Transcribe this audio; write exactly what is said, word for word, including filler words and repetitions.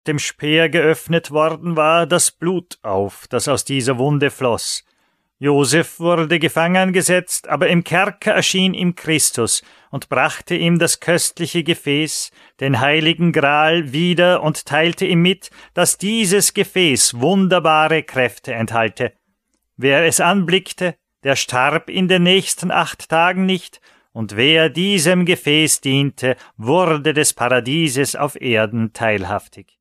dem Speer geöffnet worden war, das Blut auf, das aus dieser Wunde floss. Josef wurde gefangen gesetzt, aber im Kerker erschien ihm Christus und brachte ihm das köstliche Gefäß, den heiligen Gral, wieder und teilte ihm mit, dass dieses Gefäß wunderbare Kräfte enthalte. Wer es anblickte, der starb in den nächsten acht Tagen nicht, und wer diesem Gefäß diente, wurde des Paradieses auf Erden teilhaftig.